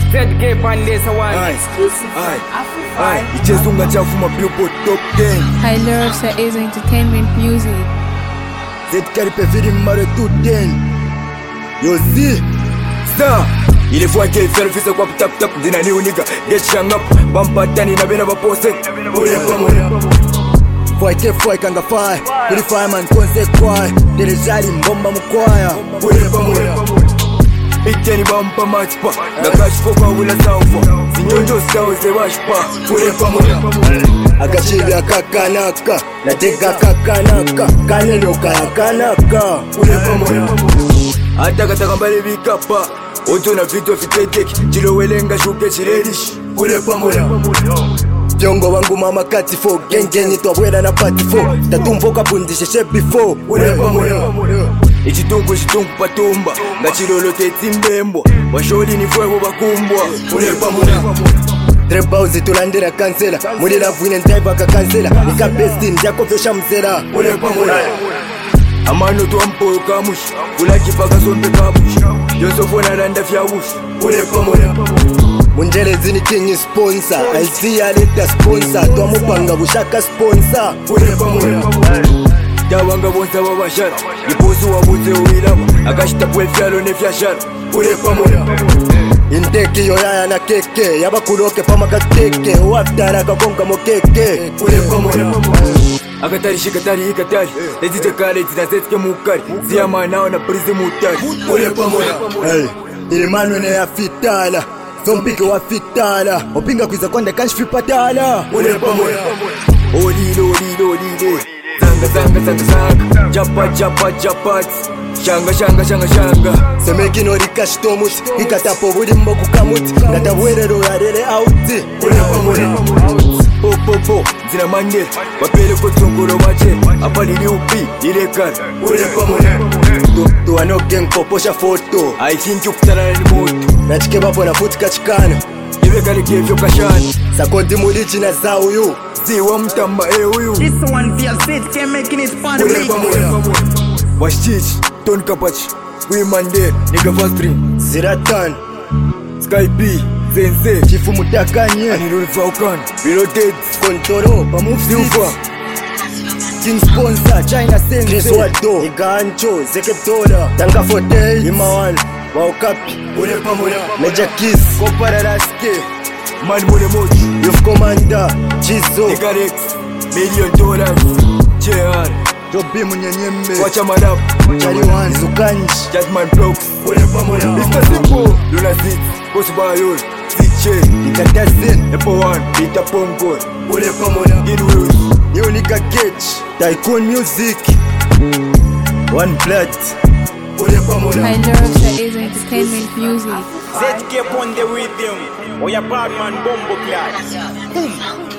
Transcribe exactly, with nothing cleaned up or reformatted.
Z K Pandesa one. Exclusive. Aye. Ichezunga chafu ma Billboard top ten. High Love is entertainment music. Z K Peviri mare two ten. Yo see. Star. Il faut que faire fils quoi tap tap dinani unika. Get shang up. Bampatani na bena bapose. Ule pamoja. Foi que foi kanga fai. Uli fireman konse kwai. Derejali mbomba mkwaya. Ule pamoja. Ikeni bampa matchpa. Na kashfo kwa wila saufa. Sinjonjo sawo se washpa. Ule pamoja. Agashili akakanaka. Na tega kakanaka. Kanelo kakanaka. Ule pamoja. Ataka takambale bikapa. Oto na video fitedeki. Chilo welenga shuke chiredish. Ule pamoja. Jongo wangu mama katifo. Gengeni tuwabwela na patifo. Tatumvoka pundishe shape before. Ule pamoja. Ichitungu chitungu patumba. Nga chilolo teti mbembo. Washoli ni fuego bakumbwa. Ule pamoja. Trepa uzitulandira kansela. Muli la vuine ntaiva kakansela. Nika besti njako fesha mzela. Ule pamoja. Amano tu ampo kamush. Ulaki paka sombe kabush. Yonso fona randa fya wush. Ule pamoja. Munjele zini king sponsor. Alzia leta sponsor. Tuwa mupanga bushaka sponsor. Ule pamoja. Dawanga bonza wa bashara. Ipozu wa buze uwilama. Akashita pwe fyalo ne fyashara. Ule pamoja. Inteki yoyaya na keke. Yaba kuloke pama kateke. Uaftara kakonga mokeke. Ule pamoja. Akatari shikatari ikatari. Lezite kare tinazetke mukari. Ziyama nao na prizi mutari. Ule pamoja. Hey, ilimanu ne ya fitala. Zompike wa fitala. Opinga kwiza konde kanshfi patala. Ule pamoja. Olile olile olile. Zanga zanga zanga zanga. Japa japa japa. Shanga shanga shanga shanga. Semeki no rikashitomuti. Ikatapo budi mboku kamuti. Ngatawelero yarele auti. Ule pamoja. Po po po, zina mangel. Wapele kutunguro wache. Apalili upi, ile kar. Ule pamoja. Tu anoke nkoposha foto. I think you kutana ni moto. Nachike bapo na futi kachikana. Iwe kali kevyo kashana. Sakonti mulichi na za uyu. Ziwa mtamba e uyu. This one feels it, can't making it fun. Ule pamoja. Washichi, Tony Kapachi. We Mandel, nigga first dream. Ziratan. Sky B. Zenze, Chifu Mutakanye, Anirul Falcon, Reloaded, Kontoro, Pamuf Silva, King Sponsor, China Sense, Chris Wado, Igancho, Zekeptola, Tanka Forte, Imawan, Waukapi, Ule pamoja, Major Kiss, Kopara Raske, Man Mule Mochi, Youth Commander, Chizo, Igarex, Million Dollars, J R, Jobi Munyenyembe, Wacha Madap, Chari One, Zukanji, Jadman Blocks, Ule pamoja, Mister Simple, Lunatic, Kosbayol, Tiche, Ikatazin, Epo One, Peter Pongo, Ule pamoja, Inwills, Unica Gage, Tycoon Music, One Blood, Ule pamoja. High Love is entertainment music. Z K on the rhythm. Oya Badman Bombo Class.